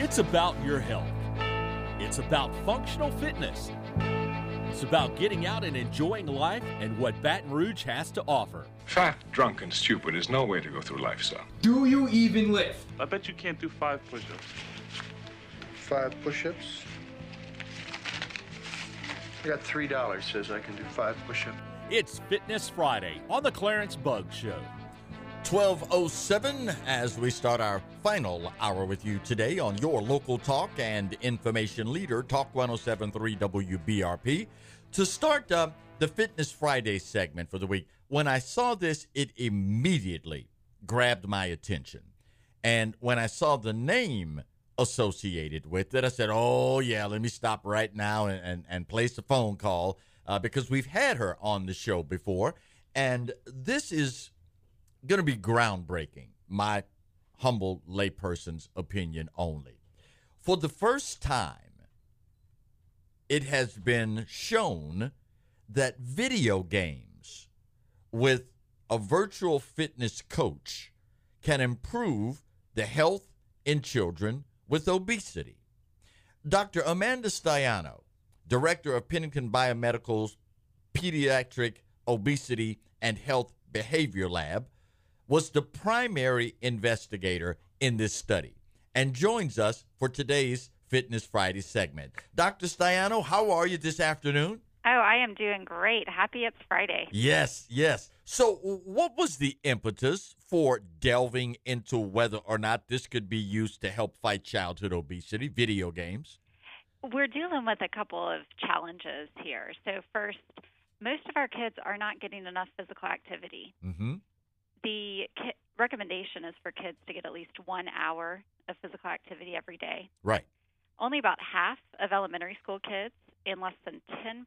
It's about your health. It's about functional fitness. It's about getting out and enjoying life and what Baton Rouge has to offer. Fat, drunk, and stupid is no way to go through life, son. Do you even lift? I bet you can't do 5 push-ups. 5 push-ups? I got $3 says I can do 5 push-ups. It's Fitness Friday on the Clarence Bugg Show. 12:07 as we start our final hour with you today on your local talk and information leader, Talk 107.3 WBRP. To start the Fitness Friday segment for the week, when I saw this, it immediately grabbed my attention. And when I saw the name associated with it, I said, oh, yeah, let me stop right now and place a phone call because we've had her on the show before. And this is going to be groundbreaking, my humble layperson's opinion only. For the first time, it has been shown that video games with a virtual fitness coach can improve the health in children with obesity. Dr. Amanda Staiano, director of Pennington Biomedical's Pediatric Obesity and Health Behavior Lab, was the primary investigator in this study and joins us for today's Fitness Friday segment. Dr. Staiano, how are you this afternoon? Oh, I am doing great. Happy it's Friday. Yes. So what was the impetus for delving into whether or not this could be used to help fight childhood obesity, video games? We're dealing with a couple of challenges here. So first, most of our kids are not getting enough physical activity. Mm-hmm. The recommendation is for kids to get at least 1 hour of physical activity every day. Right. Only about half of elementary school kids and less than 10%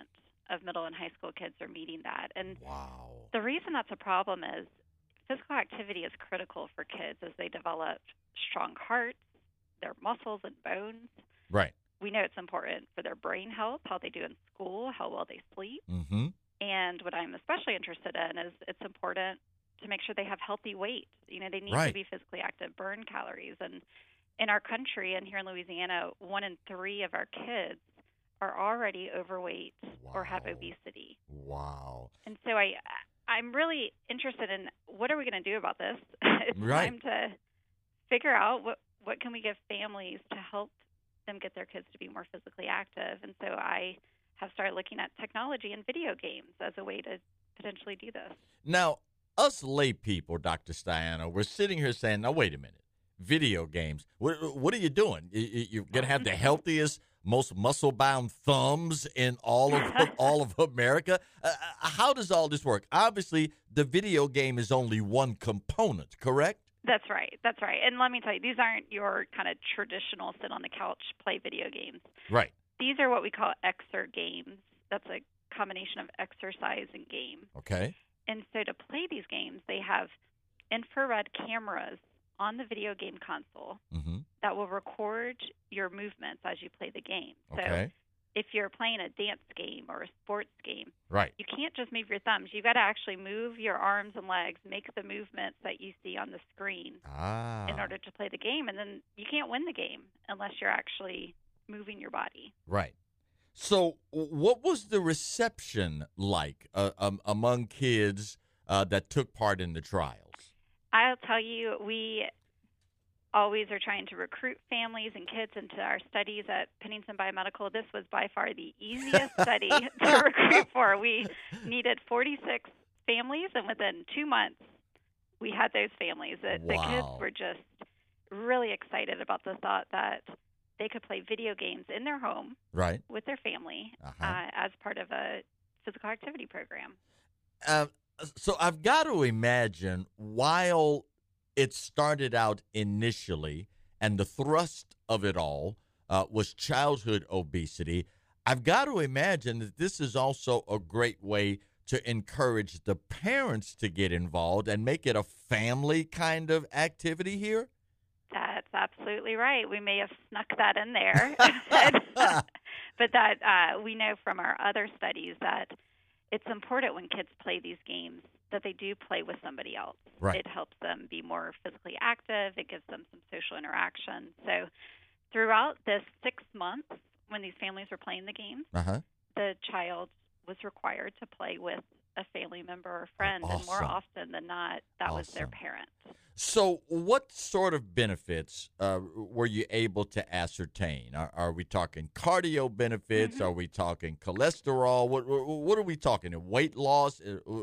of middle and high school kids are meeting that. And wow. The reason that's a problem is physical activity is critical for kids as they develop strong hearts, their muscles and bones. Right. We know it's important for their brain health, how they do in school, how well they sleep. Mm-hmm. And what I'm especially interested in is it's important to make sure they have healthy weight. You know, they need Right. to be physically active, burn calories. And in our country and here in Louisiana, 1 in 3 of our kids are already overweight or have obesity. Wow. And so I'm really interested in what are we going to do about this? It's Right. time to figure out what can we give families to help them get their kids to be more physically active. And so I have started looking at technology and video games as a way to potentially do this. Now, us lay people, Dr. Staiano, we're sitting here saying, now, wait a minute, video games, what are you doing? You're going to have the healthiest, most muscle-bound thumbs in all of America? How does all this work? Obviously, the video game is only one component, correct? That's right. And let me tell you, these aren't your kind of traditional sit on the couch, play video games. Right. These are what we call exer games. That's a combination of exercise and game. Okay. And so to play these games, they have infrared cameras on the video game console Mm-hmm. that will record your movements as you play the game. Okay. So if you're playing a dance game or a sports game, Right. you can't just move your thumbs. You've got to actually move your arms and legs, make the movements that you see on the screen in order to play the game. And then you can't win the game unless you're actually moving your body. Right. So what was the reception like among kids that took part in the trials? I'll tell you, we always are trying to recruit families and kids into our studies at Pennington Biomedical. This was by far the easiest study to recruit for. We needed 46 families, and within 2 months, we had those families. The kids were just really excited about the thought that they could play video games in their home Right. with their family as part of a physical activity program. So I've got to imagine while it started out initially and the thrust of it all was childhood obesity, I've got to imagine that this is also a great way to encourage the parents to get involved and make it a family kind of activity here. That's absolutely right. We may have snuck that in there. But that we know from our other studies that it's important when kids play these games that they do play with somebody else. Right. It helps them be more physically active. It gives them some social interaction. So throughout this 6 months when these families were playing the games, Uh-huh. the child was required to play with a family member or friend, and more Awesome. often than not, that was their Awesome. parent. So what sort of benefits were you able to ascertain? Are we talking cardio benefits? Mm-hmm. Are we talking cholesterol? What are we talking? Weight loss?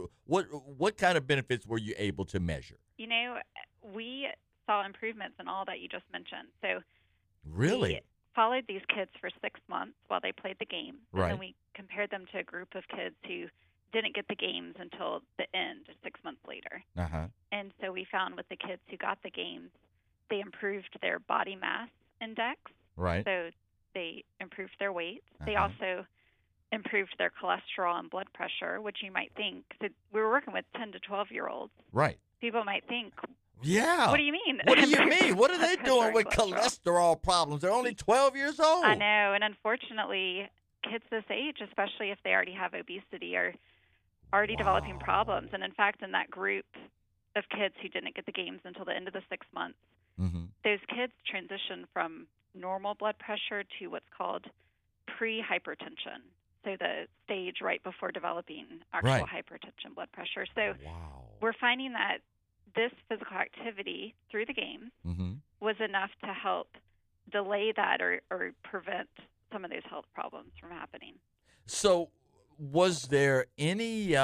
What kind of benefits were you able to measure? You know, we saw improvements in all that you just mentioned. So Really? we followed these kids for 6 months while they played the game, and Right. then we compared them to a group of kids who didn't get the games until the end, 6 months later. Uh-huh. And so we found with the kids who got the games, they improved their body mass index. Right. So they improved their weight. They Uh-huh. also improved their cholesterol and blood pressure, which you might think, so we were working with 10 to 12-year-olds. Right. People might think, Yeah. what do you mean? What do you mean? What are they Blood doing pressure with and cholesterol problems? They're only 12 years old. I know, and unfortunately, kids this age, especially if they already have obesity, are already developing problems. And in fact, in that group of kids who didn't get the games until the end of the 6 months, Mm-hmm. those kids transition from normal blood pressure to what's called pre-hypertension. So the stage right before developing actual Right. hypertension blood pressure. So Wow. we're finding that this physical activity through the games Mm-hmm. was enough to help delay that or prevent some of those health problems from happening. So, was there any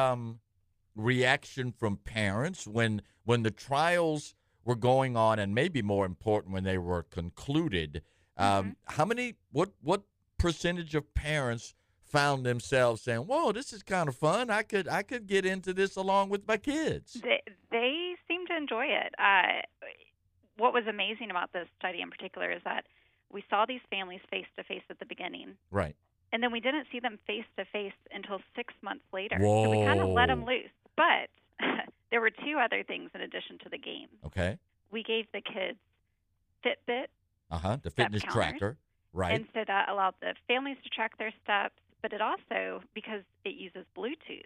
reaction from parents when the trials were going on, and maybe more important, when they were concluded? How many? What percentage of parents found themselves saying, "Whoa, this is kind of fun. I could get into this along with my kids"? They seem to enjoy it. What was amazing about this study in particular is that we saw these families face to face at the beginning, Right. and then we didn't see them face to face until 6 months later. So we kind of let them Whoa. loose. But there were two other things in addition to the game. Okay. We gave the kids Fitbit, The fitness counters. tracker. Right. and so that allowed the families to track their steps. But it also, because it uses Bluetooth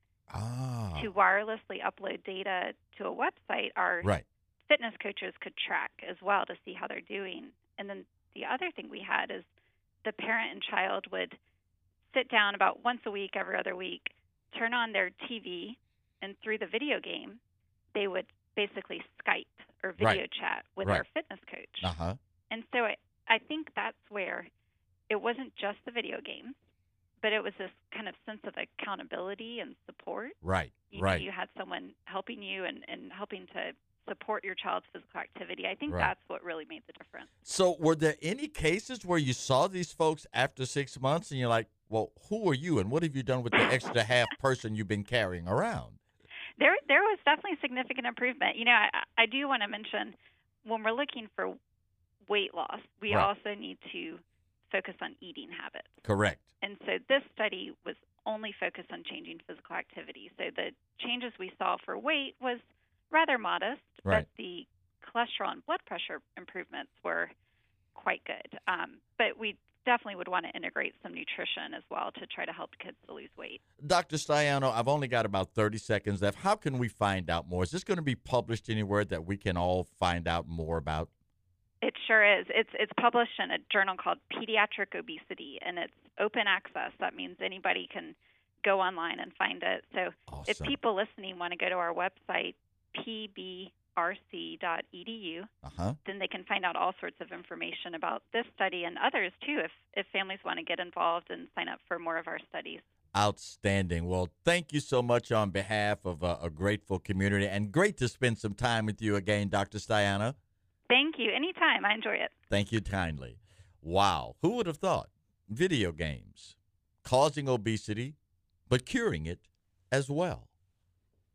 to wirelessly upload data to a website, our Right. fitness coaches could track as well to see how they're doing. And then the other thing we had is the parent and child would sit down about once a week, every other week, turn on their TV, and through the video game, they would basically Skype or video chat with Right. our fitness coach. Uh-huh. And so I think that's where it wasn't just the video games, but it was this kind of sense of accountability and support. Right. You Right. know, you had someone helping you and helping to support your child's physical activity. I think Right. that's what really made the difference. So, were there any cases where you saw these folks after 6 months and you're like, well, who are you and what have you done with the extra half person you've been carrying around? There was definitely significant improvement. You know, I do want to mention when we're looking for weight loss, we Right. also need to focus on eating habits. Correct. And so this study was only focused on changing physical activity. So the changes we saw for weight was rather modest, Right. but the cholesterol and blood pressure improvements were quite good. But we definitely would want to integrate some nutrition as well to try to help kids to lose weight. Dr. Staiano, I've only got about 30 seconds left. How can we find out more? Is this going to be published anywhere that we can all find out more about? It sure is. It's published in a journal called Pediatric Obesity, and it's open access. That means anybody can go online and find it. So if Awesome. people listening want to go to our website, pbrc.edu, then they can find out all sorts of information about this study and others too if families want to get involved and sign up for more of our studies. Outstanding. Well, thank you so much on behalf of a grateful community, and great to spend some time with you again, Dr. Staiano. Thank you. Anytime. I enjoy it. Thank you kindly. Wow. Who would have thought? Video games causing obesity, but curing it as well.